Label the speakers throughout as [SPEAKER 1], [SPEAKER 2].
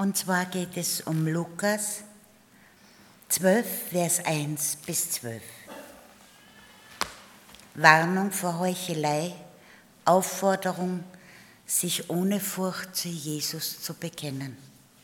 [SPEAKER 1] Und zwar geht es um Lukas 12, Vers 1 bis 12. Warnung vor Heuchelei, Aufforderung, sich ohne Furcht zu Jesus zu bekennen.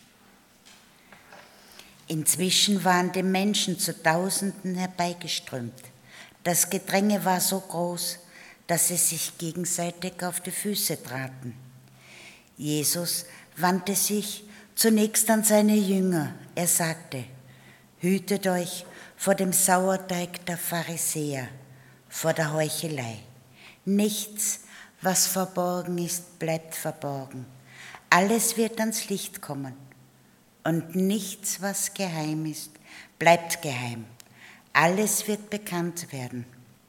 [SPEAKER 1] Inzwischen waren die Menschen zu Tausenden herbeigeströmt. Das Gedränge war so groß, dass sie sich gegenseitig auf die Füße traten. Jesus wandte sich zunächst an seine Jünger. Er sagte: Hütet euch vor dem Sauerteig der Pharisäer, vor der Heuchelei. Nichts, was verborgen ist, bleibt verborgen. Alles wird ans Licht kommen. Und nichts, was geheim ist, bleibt geheim. Alles wird bekannt werden.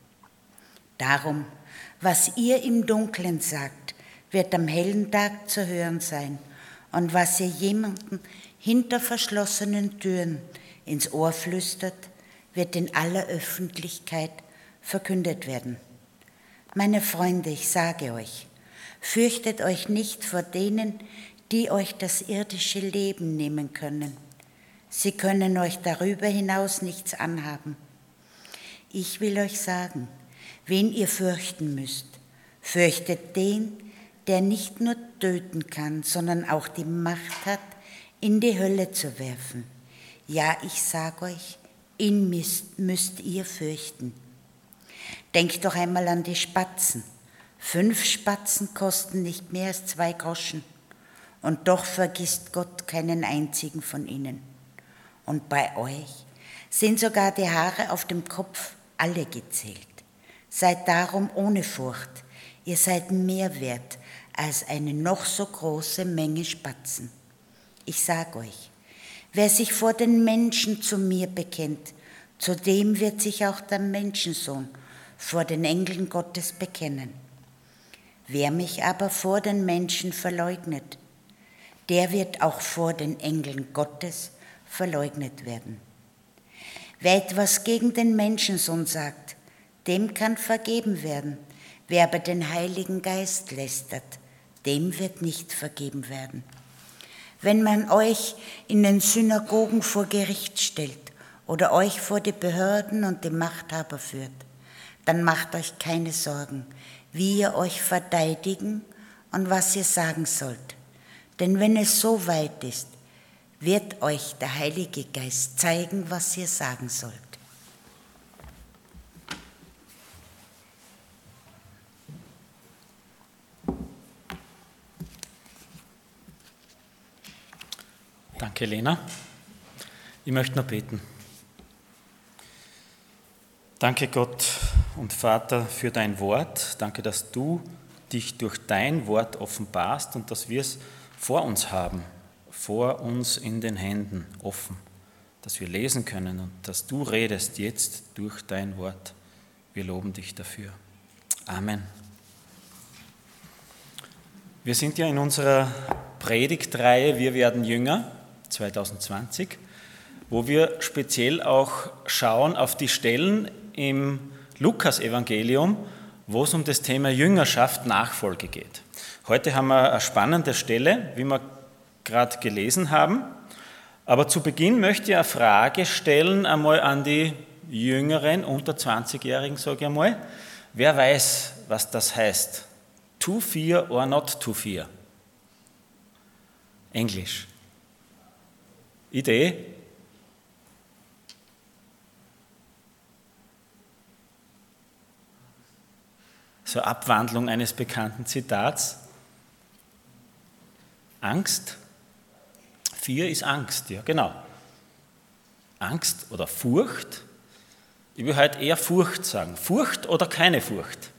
[SPEAKER 1] Darum, was ihr im Dunkeln sagt, wird am hellen Tag zu hören sein. Und was ihr jemandem hinter verschlossenen Türen ins Ohr flüstert, wird in aller Öffentlichkeit verkündet werden. Meine Freunde, ich sage euch, fürchtet euch nicht vor denen, die euch das irdische Leben nehmen können. Sie können euch darüber hinaus nichts anhaben. Ich will euch sagen, wen ihr fürchten müsst. Fürchtet den, der nicht nur töten kann, sondern auch die Macht hat, in die Hölle zu werfen. Ja, ich sage euch, ihn müsst ihr fürchten. Denkt doch einmal an die Spatzen. 5 Spatzen kosten nicht mehr als 2 Groschen. Und doch vergisst Gott keinen einzigen von ihnen. Und bei euch sind sogar die Haare auf dem Kopf alle gezählt. Seid darum ohne Furcht. Ihr seid mehr wert als eine noch so große Menge Spatzen. Ich sage euch, wer sich vor den Menschen zu mir bekennt, zu dem wird sich auch der Menschensohn vor den Engeln Gottes bekennen. Wer mich aber vor den Menschen verleugnet, der wird auch vor den Engeln Gottes verleugnet werden. Wer etwas gegen den Menschensohn sagt, dem kann vergeben werden. Wer aber den Heiligen Geist lästert, dem wird nicht vergeben werden. Wenn man euch in den Synagogen vor Gericht stellt oder euch vor die Behörden und die Machthaber führt, dann macht euch keine Sorgen, wie ihr euch verteidigen und was ihr sagen sollt. Denn wenn es so weit ist, wird euch der Heilige Geist zeigen, was ihr sagen sollt.
[SPEAKER 2] Danke, Lena. Ich möchte noch beten. Danke, Gott und Vater, für dein Wort. Danke, dass du dich durch dein Wort offenbarst und dass wir es vor uns haben, vor uns in den Händen offen, dass wir lesen können und dass du redest jetzt durch dein Wort. Wir loben dich dafür. Amen. Wir sind ja in unserer Predigtreihe Wir werden jünger 2020, wo wir speziell auch schauen auf die Stellen im Lukas-Evangelium, wo es um das Thema Jüngerschaft, Nachfolge geht. Heute haben wir eine spannende Stelle, wie wir gerade gelesen haben. Aber zu Beginn möchte ich eine Frage stellen, einmal an die Jüngeren, unter 20-Jährigen, sage ich einmal. Wer weiß, was das heißt? To fear or not to fear? Englisch. Idee? So Abwandlung eines bekannten Zitats. Angst? Fear ist Angst, ja genau. Angst oder Furcht? Ich will heute eher Furcht sagen. Furcht oder keine Furcht?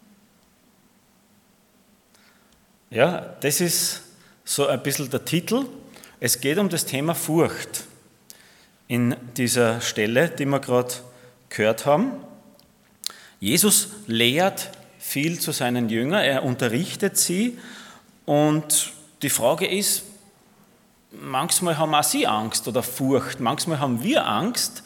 [SPEAKER 2] Ja, das ist so ein bisschen der Titel. Es geht um das Thema Furcht in dieser Stelle, die wir gerade gehört haben. Jesus lehrt viel zu seinen Jüngern, er unterrichtet sie und die Frage ist, manchmal haben auch sie Angst oder Furcht, manchmal haben wir Angst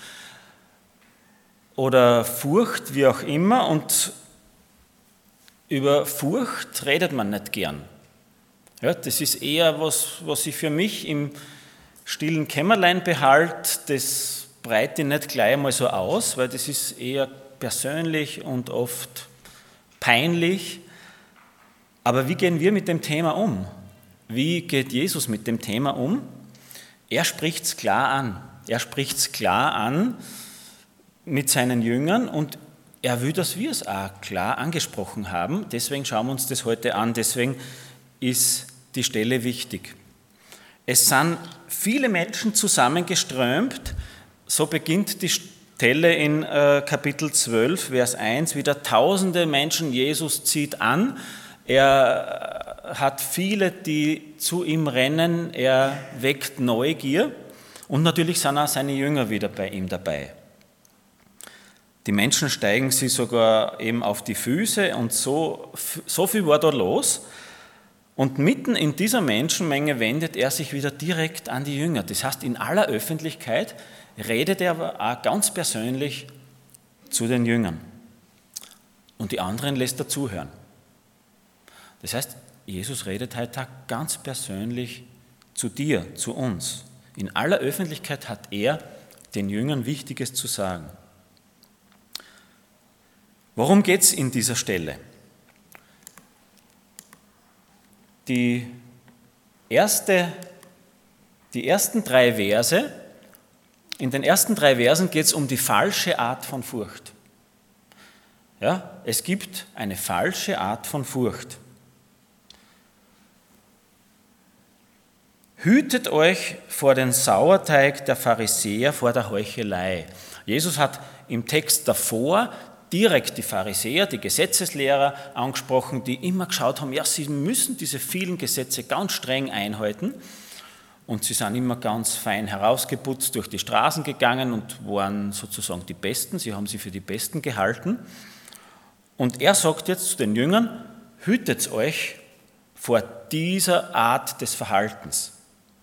[SPEAKER 2] oder Furcht, wie auch immer, und über Furcht redet man nicht gern. Ja, das ist eher was ich für mich im stillen Kämmerlein behalte, das breite ich nicht gleich einmal so aus, weil das ist eher persönlich und oft peinlich. Aber wie gehen wir mit dem Thema um? Wie geht Jesus mit dem Thema um? Er spricht es klar an. Er spricht es klar an mit seinen Jüngern und er will, dass wir es auch klar angesprochen haben. Deswegen schauen wir uns das heute an. Deswegen ist die Stelle wichtig. Es sind viele Menschen zusammengeströmt. So beginnt die Stelle in Kapitel 12, Vers 1 wieder. Tausende Menschen, Jesus zieht an. Er hat viele, die zu ihm rennen. Er weckt Neugier. Und natürlich sind auch seine Jünger wieder bei ihm dabei. Die Menschen steigen sie sogar eben auf die Füße und so viel war da los. Und mitten in dieser Menschenmenge wendet er sich wieder direkt an die Jünger. Das heißt, in aller Öffentlichkeit redet er aber auch ganz persönlich zu den Jüngern. Und die anderen lässt er zuhören. Das heißt, Jesus redet heute auch ganz persönlich zu dir, zu uns. In aller Öffentlichkeit hat er den Jüngern Wichtiges zu sagen. Worum geht es in dieser Stelle? Die ersten 3 Verse, in den ersten 3 Versen geht es um die falsche Art von Furcht. Ja, es gibt eine falsche Art von Furcht. Hütet euch vor den Sauerteig der Pharisäer, vor der Heuchelei. Jesus hat im Text davor direkt die Pharisäer, die Gesetzeslehrer angesprochen, die immer geschaut haben, ja, sie müssen diese vielen Gesetze ganz streng einhalten. Und sie sind immer ganz fein herausgeputzt durch die Straßen gegangen und waren sozusagen die Besten. Sie haben sie für die Besten gehalten. Und er sagt jetzt zu den Jüngern, hütet euch vor dieser Art des Verhaltens.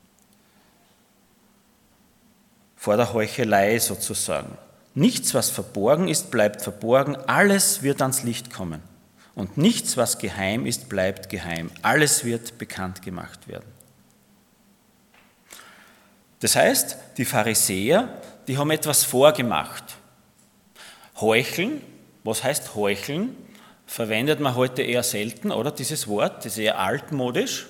[SPEAKER 2] Vor der Heuchelei sozusagen. Nichts, was verborgen ist, bleibt verborgen. Alles wird ans Licht kommen. Und nichts, was geheim ist, bleibt geheim. Alles wird bekannt gemacht werden. Das heißt, die Pharisäer, die haben etwas vorgemacht. Heucheln, was heißt heucheln? Verwendet man heute eher selten, oder? Dieses Wort, das ist eher altmodisch.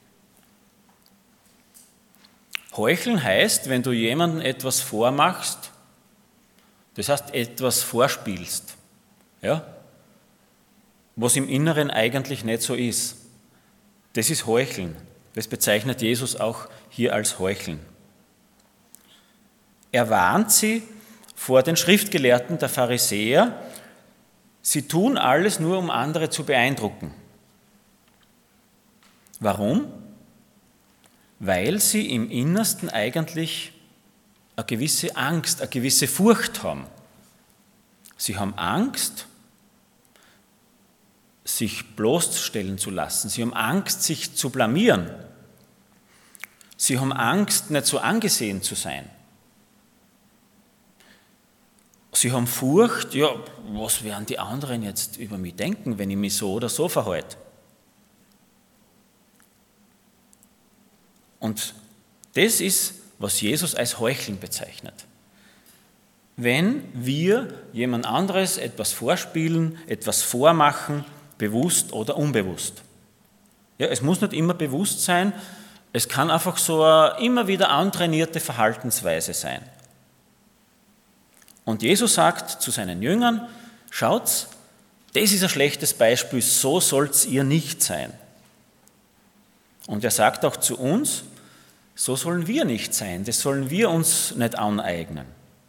[SPEAKER 2] Heucheln heißt, wenn du jemandem etwas vormachst, das heißt, etwas vorspielst, ja, was im Inneren eigentlich nicht so ist. Das ist Heucheln. Das bezeichnet Jesus auch hier als Heucheln. Er warnt sie vor den Schriftgelehrten der Pharisäer. Sie tun alles nur, um andere zu beeindrucken. Warum? Weil sie im Innersten eigentlich eine gewisse Angst, eine gewisse Furcht haben. Sie haben Angst, sich bloßstellen zu lassen. Sie haben Angst, sich zu blamieren. Sie haben Angst, nicht so angesehen zu sein. Sie haben Furcht, ja, was werden die anderen jetzt über mich denken, wenn ich mich so oder so verhalte? Und das ist, was Jesus als Heucheln bezeichnet. Wenn wir jemand anderes etwas vorspielen, etwas vormachen, bewusst oder unbewusst. Ja, es muss nicht immer bewusst sein, es kann einfach so eine immer wieder antrainierte Verhaltensweise sein. Und Jesus sagt zu seinen Jüngern, schaut, das ist ein schlechtes Beispiel, so sollt ihr nicht sein. Und er sagt auch zu uns, so sollen wir nicht sein, das sollen wir uns nicht aneignen.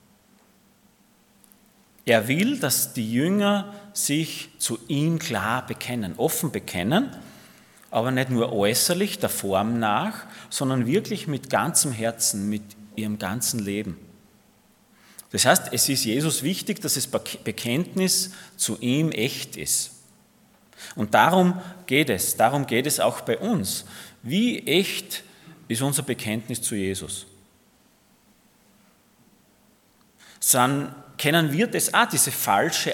[SPEAKER 2] Er will, dass die Jünger sich zu ihm klar bekennen, offen bekennen, aber nicht nur äußerlich, der Form nach, sondern wirklich mit ganzem Herzen, mit ihrem ganzen Leben. Das heißt, es ist Jesus wichtig, dass das Bekenntnis zu ihm echt ist. Und darum geht es auch bei uns. Wie echt ist unser Bekenntnis zu Jesus? Dann kennen wir das auch, diese falsche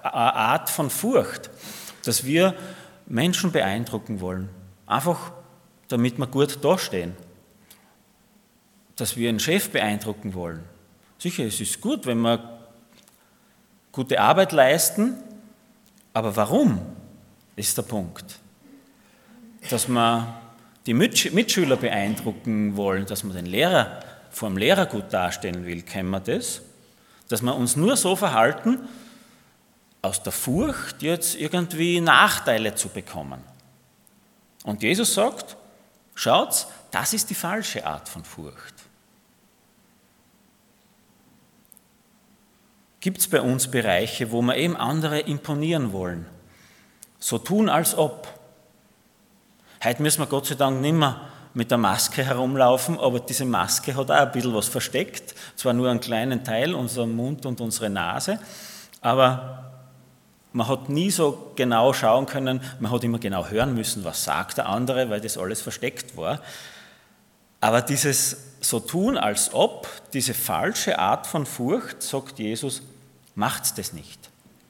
[SPEAKER 2] Art von Furcht, dass wir Menschen beeindrucken wollen. Einfach damit wir gut dastehen, dass wir einen Chef beeindrucken wollen. Sicher, es ist gut, wenn wir gute Arbeit leisten, aber warum, ist der Punkt. Dass wir die Mitschüler beeindrucken wollen, dass man den Lehrer vor dem Lehrer gut darstellen will, kennen wir das? Dass wir uns nur so verhalten, aus der Furcht jetzt irgendwie Nachteile zu bekommen. Und Jesus sagt, schaut, das ist die falsche Art von Furcht. Gibt es bei uns Bereiche, wo wir eben andere imponieren wollen? So tun, als ob. Heute müssen wir Gott sei Dank nicht mehr mit der Maske herumlaufen, aber diese Maske hat auch ein bisschen was versteckt. Zwar nur einen kleinen Teil, unseren Mund und unsere Nase, aber man hat nie so genau schauen können, man hat immer genau hören müssen, was sagt der andere, weil das alles versteckt war. Aber dieses so tun, als ob, diese falsche Art von Furcht, sagt Jesus, macht's das nicht.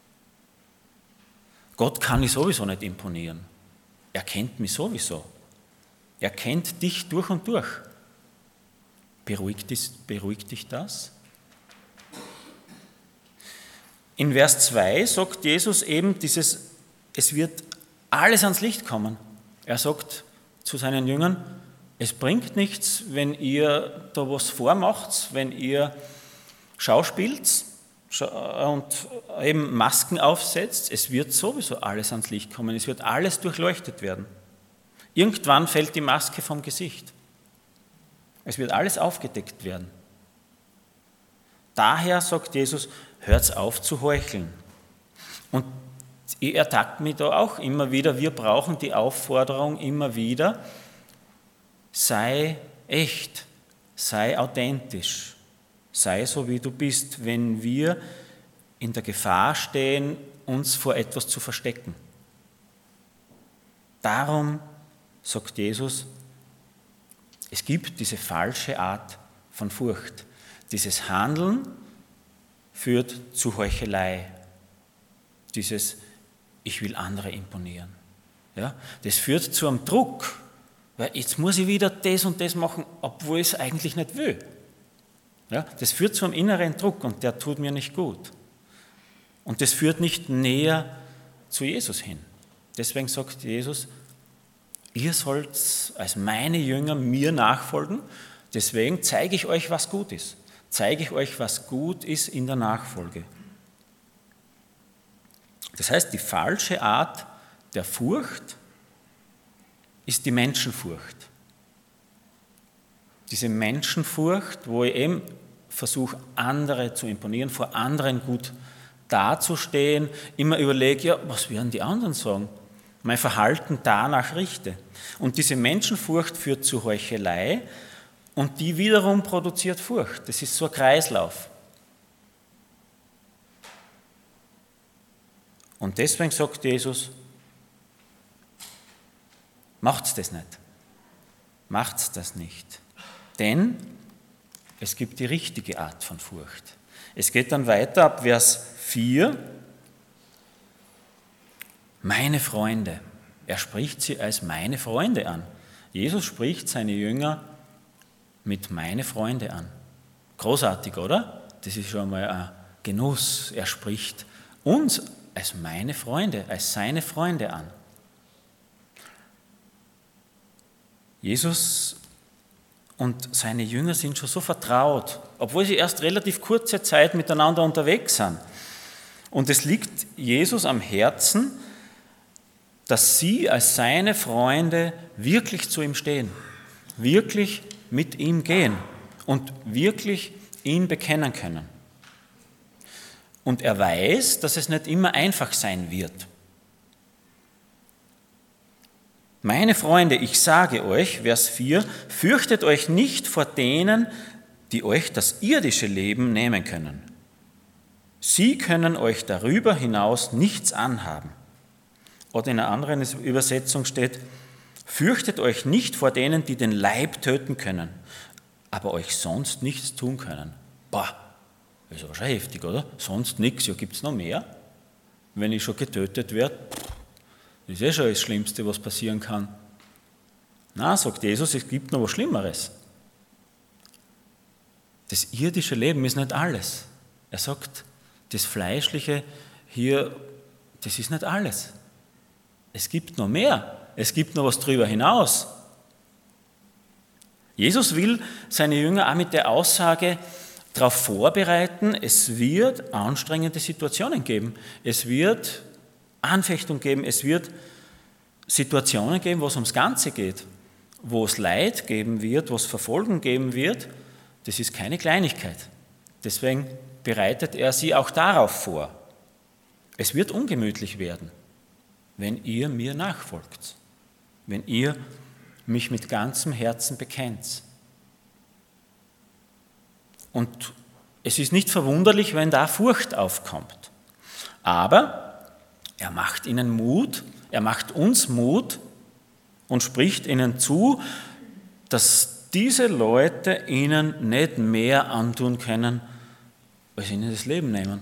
[SPEAKER 2] Gott kann ich sowieso nicht imponieren. Er kennt mich sowieso. Er kennt dich durch und durch. Beruhigt dich das? In Vers 2 sagt Jesus eben dieses, es wird alles ans Licht kommen. Er sagt zu seinen Jüngern, es bringt nichts, wenn ihr da was vormacht, wenn ihr schauspielt und eben Masken aufsetzt. Es wird sowieso alles ans Licht kommen. Es wird alles durchleuchtet werden. Irgendwann fällt die Maske vom Gesicht. Es wird alles aufgedeckt werden. Daher sagt Jesus, hört auf zu heucheln. Und ich ertappt mich da auch immer wieder, wir brauchen die Aufforderung immer wieder, sei echt, sei authentisch, sei so wie du bist, wenn wir in der Gefahr stehen, uns vor etwas zu verstecken. Darum sagt Jesus, es gibt diese falsche Art von Furcht. Dieses Handeln führt zu Heuchelei. Dieses, ich will andere imponieren. Ja, das führt zu einem Druck, weil jetzt muss ich wieder das und das machen, obwohl ich es eigentlich nicht will. Ja, das führt zu einem inneren Druck und der tut mir nicht gut. Und das führt nicht näher zu Jesus hin. Deswegen sagt Jesus, ihr sollt als meine Jünger mir nachfolgen, deswegen zeige ich euch, was gut ist. Zeige ich euch, was gut ist in der Nachfolge. Das heißt, die falsche Art der Furcht ist die Menschenfurcht. Diese Menschenfurcht, wo ich eben versuche, andere zu imponieren, vor anderen gut dazustehen, immer überlege, ja, was werden die anderen sagen? Mein Verhalten danach richte. Und diese Menschenfurcht führt zu Heuchelei und die wiederum produziert Furcht. Das ist so ein Kreislauf. Und deswegen sagt Jesus, macht's das nicht. Macht's das nicht. Denn es gibt die richtige Art von Furcht. Es geht dann weiter ab Vers 4. Meine Freunde. Er spricht sie als meine Freunde an. Jesus spricht seine Jünger mit meine Freunde an. Großartig, oder? Das ist schon mal ein Genuss. Er spricht uns als meine Freunde, als seine Freunde an. Jesus und seine Jünger sind schon so vertraut, obwohl sie erst relativ kurze Zeit miteinander unterwegs sind. Und es liegt Jesus am Herzen, dass sie als seine Freunde wirklich zu ihm stehen, wirklich mit ihm gehen und wirklich ihn bekennen können. Und er weiß, dass es nicht immer einfach sein wird. Meine Freunde, ich sage euch, Vers 4, fürchtet euch nicht vor denen, die euch das irdische Leben nehmen können. Sie können euch darüber hinaus nichts anhaben. Oder in einer anderen Übersetzung steht, fürchtet euch nicht vor denen, die den Leib töten können, aber euch sonst nichts tun können. Boah, das ist aber schon heftig, oder? Sonst nichts, ja, gibt es noch mehr? Wenn ich schon getötet werde, das ist schon das Schlimmste, was passieren kann. Na, sagt Jesus, es gibt noch was Schlimmeres. Das irdische Leben ist nicht alles. Er sagt, das Fleischliche hier, das ist nicht alles. Es gibt noch mehr. Es gibt noch was drüber hinaus. Jesus will seine Jünger auch mit der Aussage darauf vorbereiten, es wird anstrengende Situationen geben. Es wird Anfechtung geben. Es wird Situationen geben, wo es ums Ganze geht. Wo es Leid geben wird, wo es Verfolgung geben wird. Das ist keine Kleinigkeit. Deswegen bereitet er sie auch darauf vor. Es wird ungemütlich werden, wenn ihr mir nachfolgt, wenn ihr mich mit ganzem Herzen bekennt. Und es ist nicht verwunderlich, wenn da Furcht aufkommt. Aber er macht ihnen Mut, er macht uns Mut und spricht ihnen zu, dass diese Leute ihnen nicht mehr antun können, als ihnen das Leben nehmen.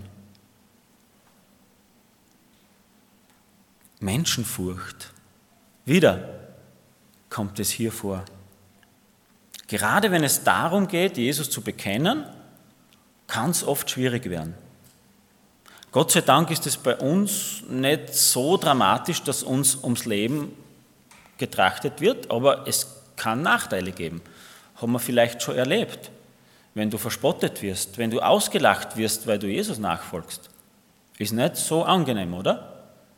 [SPEAKER 2] Menschenfurcht. Wieder kommt es hier vor. Gerade wenn es darum geht, Jesus zu bekennen, kann es oft schwierig werden. Gott sei Dank ist es bei uns nicht so dramatisch, dass uns ums Leben getrachtet wird, aber es kann Nachteile geben. Haben wir vielleicht schon erlebt. Wenn du verspottet wirst, wenn du ausgelacht wirst, weil du Jesus nachfolgst. Ist nicht so angenehm, oder?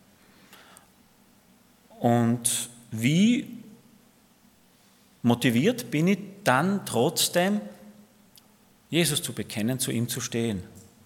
[SPEAKER 2] Und wie motiviert bin ich dann trotzdem, Jesus zu bekennen, zu ihm zu stehen?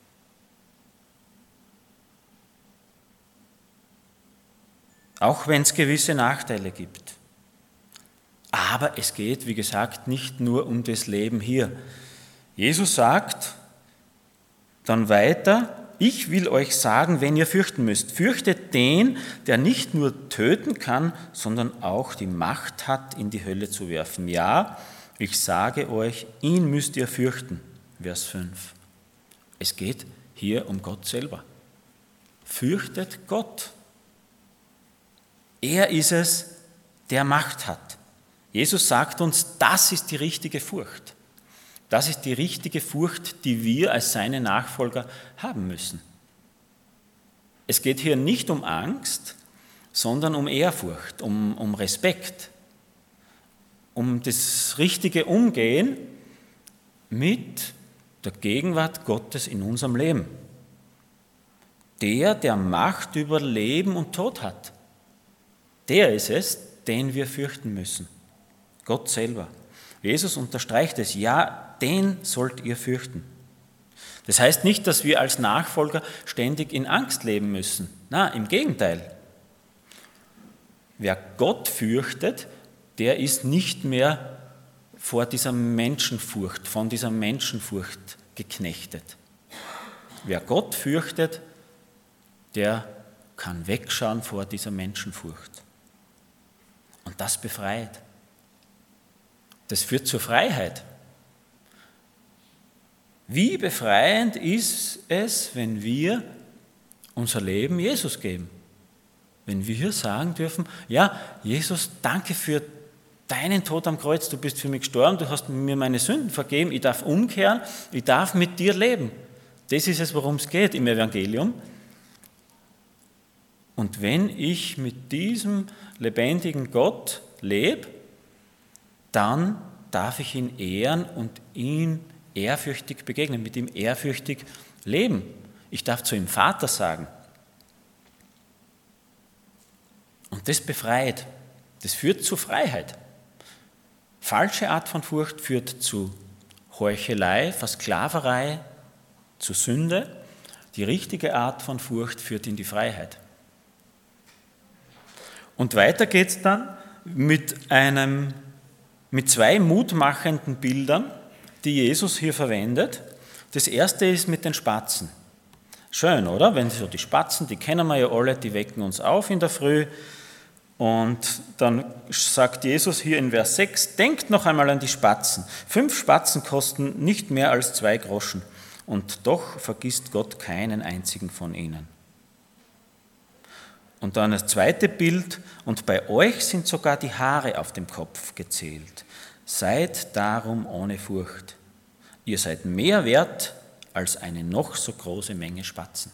[SPEAKER 2] Auch wenn es gewisse Nachteile gibt. Aber es geht, wie gesagt, nicht nur um das Leben hier. Jesus sagt dann weiter, ich will euch sagen, wenn ihr fürchten müsst, fürchtet den, der nicht nur töten kann, sondern auch die Macht hat, in die Hölle zu werfen. Ja, ich sage euch, ihn müsst ihr fürchten. Vers 5. Es geht hier um Gott selber. Fürchtet Gott. Er ist es, der Macht hat. Jesus sagt uns, das ist die richtige Furcht. Das ist die richtige Furcht, die wir als seine Nachfolger haben müssen. Es geht hier nicht um Angst, sondern um Ehrfurcht, um Respekt, um das richtige Umgehen mit der Gegenwart Gottes in unserem Leben. Der Macht über Leben und Tod hat. Der ist es, den wir fürchten müssen. Gott selber. Jesus unterstreicht es, ja, den sollt ihr fürchten. Das heißt nicht, dass wir als Nachfolger ständig in Angst leben müssen. Nein, im Gegenteil. Wer Gott fürchtet, der ist nicht mehr von dieser Menschenfurcht geknechtet. Wer Gott fürchtet, der kann wegschauen vor dieser Menschenfurcht. Und das befreit. Das führt zur Freiheit. Wie befreiend ist es, wenn wir unser Leben Jesus geben? Wenn wir hier sagen dürfen, ja, Jesus, danke für deinen Tod am Kreuz, du bist für mich gestorben, du hast mir meine Sünden vergeben, ich darf umkehren, ich darf mit dir leben. Das ist es, worum es geht im Evangelium. Und wenn ich mit diesem lebendigen Gott lebe, dann darf ich ihn ehren und ihn ehrfürchtig begegnen, mit ihm ehrfürchtig leben. Ich darf zu ihm Vater sagen. Und das befreit, das führt zu Freiheit. Falsche Art von Furcht führt zu Heuchelei, Versklaverei, zu Sünde. Die richtige Art von Furcht führt in die Freiheit. Und weiter geht es dann mit zwei mutmachenden Bildern, die Jesus hier verwendet. Das erste ist mit den Spatzen. Schön, oder? Wenn so die Spatzen, die kennen wir ja alle, die wecken uns auf in der Früh. Und dann sagt Jesus hier in Vers 6, denkt noch einmal an die Spatzen. 5 Spatzen kosten nicht mehr als 2 Groschen. Und doch vergisst Gott keinen einzigen von ihnen. Und dann das zweite Bild, und bei euch sind sogar die Haare auf dem Kopf gezählt. Seid darum ohne Furcht. Ihr seid mehr wert als eine noch so große Menge Spatzen.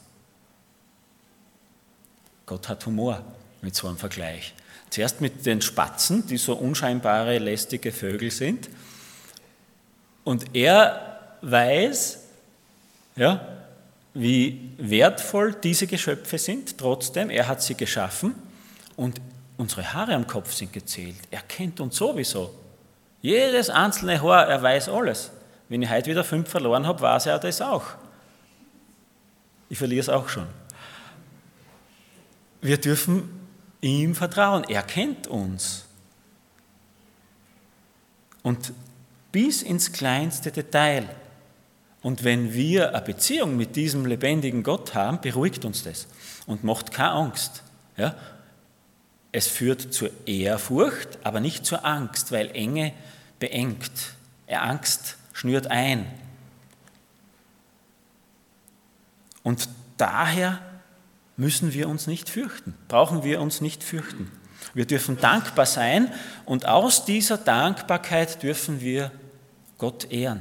[SPEAKER 2] Gott hat Humor mit so einem Vergleich. Zuerst mit den Spatzen, die so unscheinbare, lästige Vögel sind. Und er weiß, ja, wie wertvoll diese Geschöpfe sind. Trotzdem, er hat sie geschaffen und unsere Haare am Kopf sind gezählt. Er kennt uns sowieso. Jedes einzelne Haar, er weiß alles. Wenn ich heute wieder 5 verloren habe, weiß er das auch. Ich verliere es auch schon. Wir dürfen ihm vertrauen. Er kennt uns. Und bis ins kleinste Detail. Und wenn wir eine Beziehung mit diesem lebendigen Gott haben, beruhigt uns das und macht keine Angst. Ja? Es führt zur Ehrfurcht, aber nicht zur Angst, weil Enge beengt. Angst schnürt ein. Und daher müssen wir uns nicht fürchten, brauchen wir uns nicht fürchten. Wir dürfen dankbar sein und aus dieser Dankbarkeit dürfen wir Gott ehren.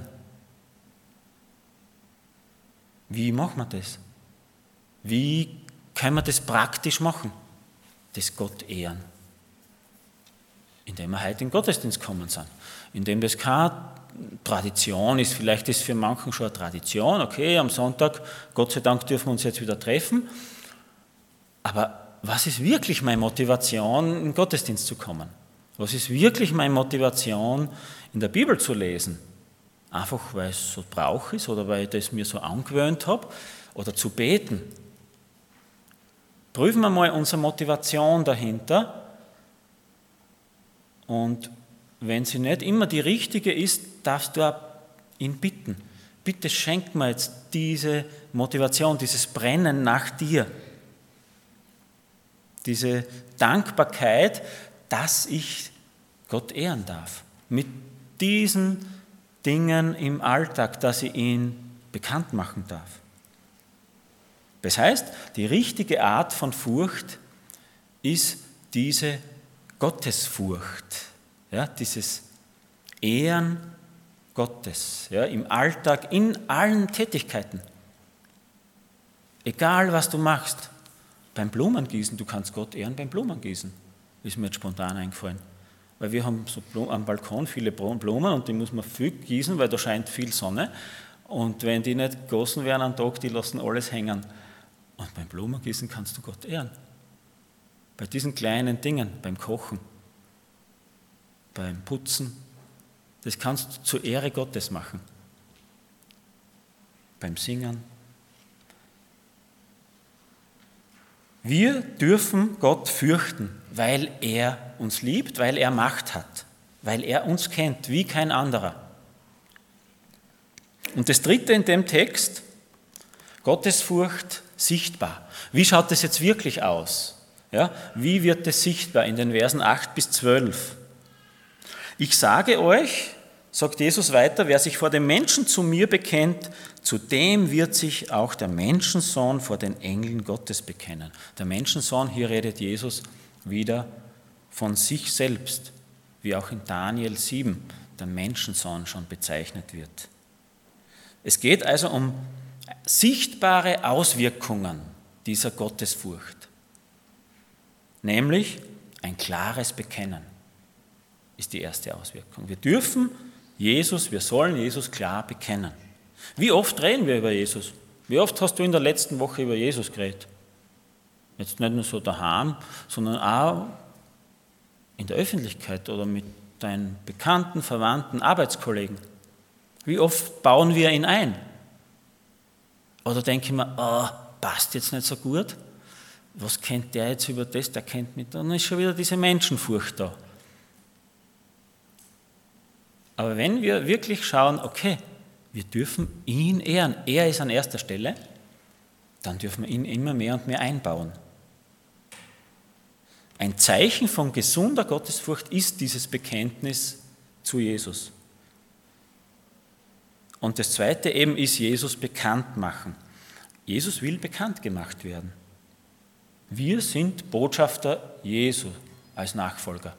[SPEAKER 2] Wie machen wir das? Wie können wir das praktisch machen? Das Gott ehren. Indem wir heute in den Gottesdienst kommen sind. Indem das keine Tradition ist, vielleicht ist für manchen schon eine Tradition, okay, am Sonntag, Gott sei Dank dürfen wir uns jetzt wieder treffen. Aber was ist wirklich meine Motivation, in den Gottesdienst zu kommen? Was ist wirklich meine Motivation, in der Bibel zu lesen? Einfach, weil es so Brauch ist oder weil ich das mir so angewöhnt habe oder zu beten. Prüfen wir mal unsere Motivation dahinter und wenn sie nicht immer die richtige ist, darfst du auch ihn bitten. Bitte schenk mir jetzt diese Motivation, dieses Brennen nach dir. Diese Dankbarkeit, dass ich Gott ehren darf. Mit diesen Dingen im Alltag, dass ich ihn bekannt machen darf. Das heißt, die richtige Art von Furcht ist diese Gottesfurcht, ja, dieses Ehren Gottes, ja, im Alltag, in allen Tätigkeiten. Egal, was du machst. Beim Blumengießen, du kannst Gott ehren beim Blumengießen, ist mir jetzt spontan eingefallen. Weil wir haben so am Balkon viele Blumen und die muss man viel gießen, weil da scheint viel Sonne. Und wenn die nicht gegossen werden am Tag, die lassen alles hängen. Und beim Blumengießen kannst du Gott ehren. Bei diesen kleinen Dingen, beim Kochen, beim Putzen, das kannst du zur Ehre Gottes machen. Beim Singen. Wir dürfen Gott fürchten, weil er uns liebt, weil er Macht hat, weil er uns kennt wie kein anderer. Und das Dritte in dem Text, Gottesfurcht sichtbar. Wie schaut das jetzt wirklich aus? Ja, wie wird das sichtbar in den Versen 8 bis 12? Ich sage euch, sagt Jesus weiter, wer sich vor den Menschen zu mir bekennt, zu dem wird sich auch der Menschensohn vor den Engeln Gottes bekennen. Der Menschensohn, hier redet Jesus wieder von sich selbst, wie auch in Daniel 7 der Menschensohn schon bezeichnet wird. Es geht also um sichtbare Auswirkungen dieser Gottesfurcht, nämlich ein klares Bekennen ist die erste Auswirkung. Wir sollen Jesus klar bekennen. Wie oft reden wir über Jesus? Wie oft hast du in der letzten Woche über Jesus geredet? Jetzt nicht nur so daheim, sondern auch in der Öffentlichkeit oder mit deinen Bekannten, Verwandten, Arbeitskollegen. Wie oft bauen wir ihn ein? Oder denke ich mir, passt jetzt nicht so gut? Was kennt der jetzt über das? Der kennt mich. Dann ist schon wieder diese Menschenfurcht da. Aber wenn wir wirklich schauen, okay, wir dürfen ihn ehren, er ist an erster Stelle, dann dürfen wir ihn immer mehr und mehr einbauen. Ein Zeichen von gesunder Gottesfurcht ist dieses Bekenntnis zu Jesus. Und das Zweite eben ist Jesus bekannt machen. Jesus will bekannt gemacht werden. Wir sind Botschafter Jesu als Nachfolger.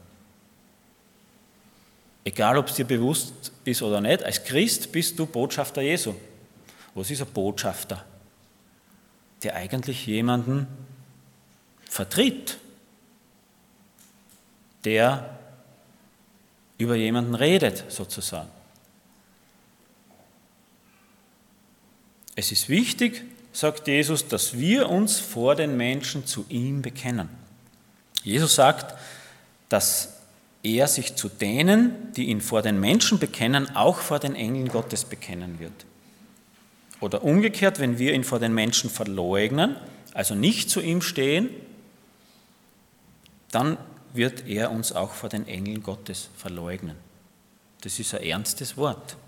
[SPEAKER 2] Egal, ob es dir bewusst ist oder nicht, als Christ bist du Botschafter Jesu. Was ist ein Botschafter? Der eigentlich jemanden vertritt, der über jemanden redet, sozusagen. Es ist wichtig, sagt Jesus, dass wir uns vor den Menschen zu ihm bekennen. Jesus sagt, dass er sich zu denen, die ihn vor den Menschen bekennen, auch vor den Engeln Gottes bekennen wird. Oder umgekehrt, wenn wir ihn vor den Menschen verleugnen, also nicht zu ihm stehen, dann wird er uns auch vor den Engeln Gottes verleugnen. Das ist ein ernstes Wort.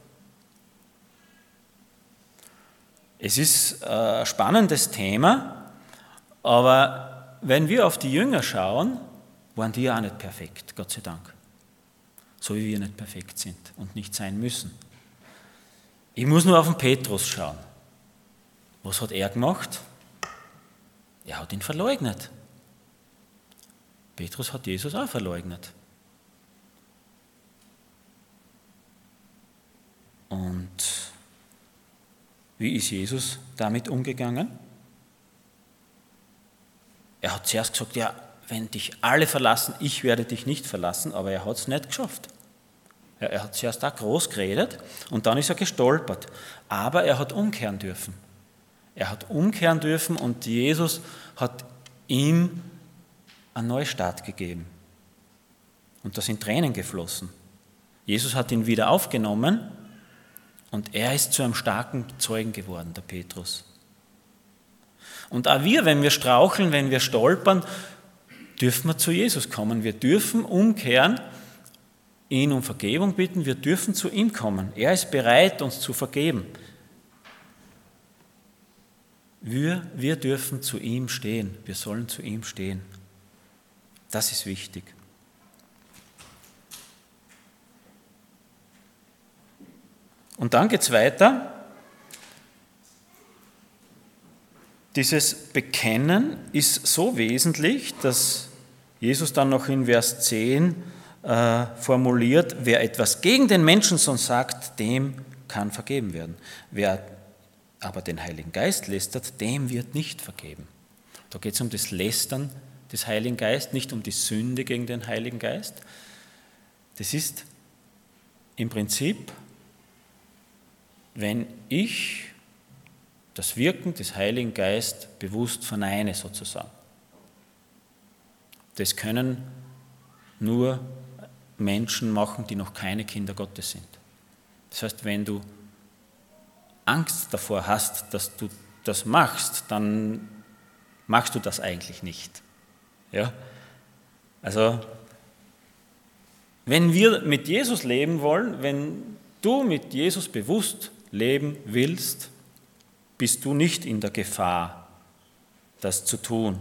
[SPEAKER 2] Es ist ein spannendes Thema, aber wenn wir auf die Jünger schauen, waren die ja auch nicht perfekt, Gott sei Dank. So wie wir nicht perfekt sind und nicht sein müssen. Ich muss nur auf den Petrus schauen. Was hat er gemacht? Er hat ihn verleugnet. Petrus hat Jesus auch verleugnet. Und wie ist Jesus damit umgegangen? Er hat zuerst gesagt, ja, wenn dich alle verlassen, ich werde dich nicht verlassen, aber er hat es nicht geschafft. Er hat zuerst auch groß geredet und dann ist er gestolpert. Aber er hat umkehren dürfen. Er hat umkehren dürfen und Jesus hat ihm einen Neustart gegeben. Und da sind Tränen geflossen. Jesus hat ihn wieder aufgenommen und er ist zu einem starken Zeugen geworden, der Petrus. Und auch wir, wenn wir straucheln, wenn wir stolpern, dürfen wir zu Jesus kommen. Wir dürfen umkehren, ihn um Vergebung bitten, wir dürfen zu ihm kommen. Er ist bereit, uns zu vergeben. Wir dürfen zu ihm stehen. Wir sollen zu ihm stehen. Das ist wichtig. Und dann geht es weiter. Dieses Bekennen ist so wesentlich, dass Jesus dann noch in Vers 10 formuliert, wer etwas gegen den Menschensohn sagt, dem kann vergeben werden. Wer aber den Heiligen Geist lästert, dem wird nicht vergeben. Da geht es um das Lästern des Heiligen Geistes, nicht um die Sünde gegen den Heiligen Geist. Das ist im Prinzip, wenn ich das Wirken des Heiligen Geistes bewusst verneine, sozusagen. Das können nur Menschen machen, die noch keine Kinder Gottes sind. Das heißt, wenn du Angst davor hast, dass du das machst, dann machst du das eigentlich nicht. Ja? Also, wenn wir mit Jesus leben wollen, wenn du mit Jesus bewusst leben willst, bist du nicht in der Gefahr, das zu tun.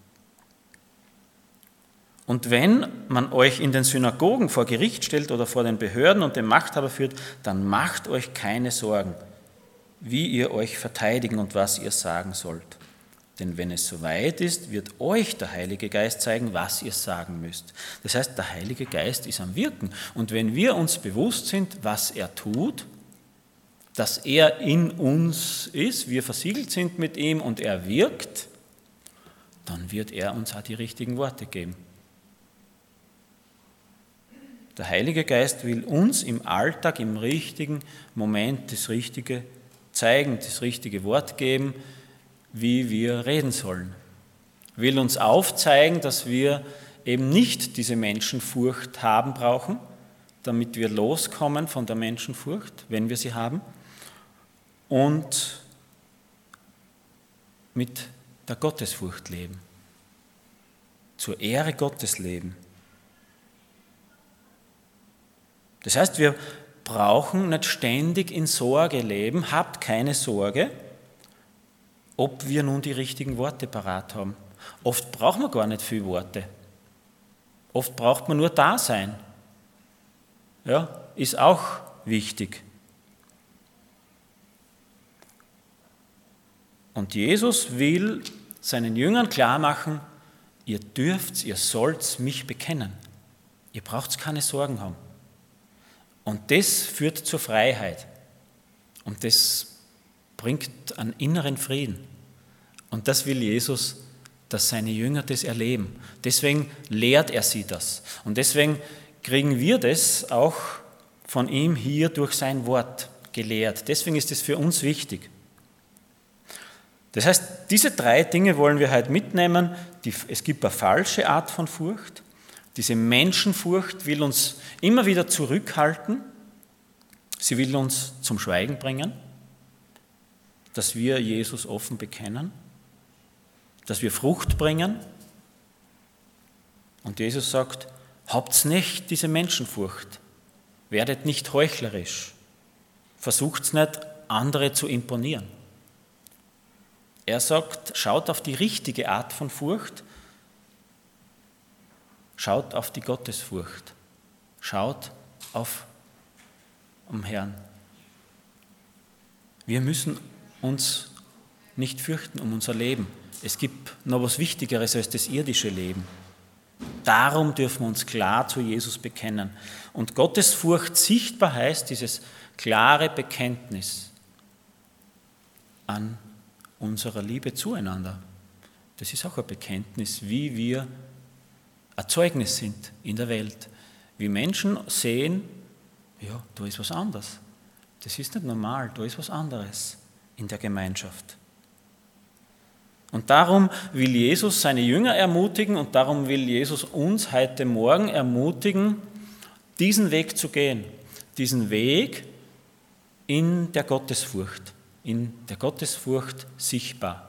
[SPEAKER 2] Und wenn man euch in den Synagogen vor Gericht stellt oder vor den Behörden und den Machthaber führt, dann macht euch keine Sorgen, wie ihr euch verteidigen und was ihr sagen sollt. Denn wenn es soweit ist, wird euch der Heilige Geist zeigen, was ihr sagen müsst. Das heißt, der Heilige Geist ist am Wirken. Und wenn wir uns bewusst sind, was er tut, dass er in uns ist, wir versiegelt sind mit ihm und er wirkt, dann wird er uns auch die richtigen Worte geben. Der Heilige Geist will uns im Alltag, im richtigen Moment das Richtige zeigen, das richtige Wort geben, wie wir reden sollen. Will uns aufzeigen, dass wir eben nicht diese Menschenfurcht haben brauchen, damit wir loskommen von der Menschenfurcht, wenn wir sie haben, und mit der Gottesfurcht leben, zur Ehre Gottes leben. Das heißt, wir brauchen nicht ständig in Sorge leben, habt keine Sorge, ob wir nun die richtigen Worte parat haben. Oft braucht man gar nicht viele Worte. Oft braucht man nur Dasein. Ja, ist auch wichtig. Und Jesus will seinen Jüngern klar machen, ihr dürft, ihr sollt mich bekennen. Ihr braucht keine Sorgen haben. Und das führt zur Freiheit. Und das bringt einen inneren Frieden. Und das will Jesus, dass seine Jünger das erleben. Deswegen lehrt er sie das. Und deswegen kriegen wir das auch von ihm hier durch sein Wort gelehrt. Deswegen ist es für uns wichtig. Das heißt, diese 3 Dinge wollen wir heute mitnehmen. Es gibt eine falsche Art von Furcht. Diese Menschenfurcht will uns immer wieder zurückhalten. Sie will uns zum Schweigen bringen, dass wir Jesus offen bekennen, dass wir Frucht bringen. Und Jesus sagt, habt nicht diese Menschenfurcht, werdet nicht heuchlerisch, versucht nicht, andere zu imponieren. Er sagt, schaut auf die richtige Art von Furcht, schaut auf die Gottesfurcht, schaut auf den Herrn. Wir müssen uns nicht fürchten um unser Leben. Es gibt noch was Wichtigeres als das irdische Leben. Darum dürfen wir uns klar zu Jesus bekennen. Und Gottesfurcht sichtbar heißt dieses klare Bekenntnis an unserer Liebe zueinander. Das ist auch ein Bekenntnis, wie wir ein Zeugnis sind in der Welt. Wie Menschen sehen, ja, da ist was anderes. Das ist nicht normal, da ist was anderes in der Gemeinschaft. Und darum will Jesus seine Jünger ermutigen und darum will Jesus uns heute Morgen ermutigen, diesen Weg zu gehen. Diesen Weg in der Gottesfurcht sichtbar.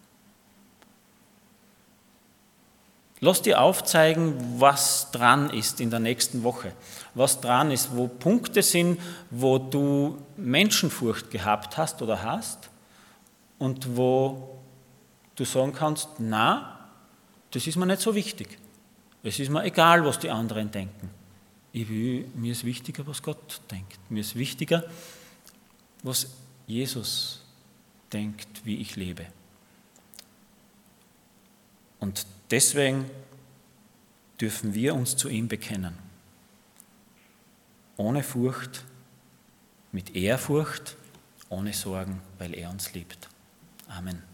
[SPEAKER 2] Lass dir aufzeigen, was dran ist in der nächsten Woche. Was dran ist, wo Punkte sind, wo du Menschenfurcht gehabt hast oder hast und wo du sagen kannst, na, das ist mir nicht so wichtig. Es ist mir egal, was die anderen denken. Mir ist wichtiger, was Gott denkt. Mir ist wichtiger, was Jesus denkt, wie ich lebe. Und deswegen dürfen wir uns zu ihm bekennen. Ohne Furcht, mit Ehrfurcht, ohne Sorgen, weil er uns liebt. Amen.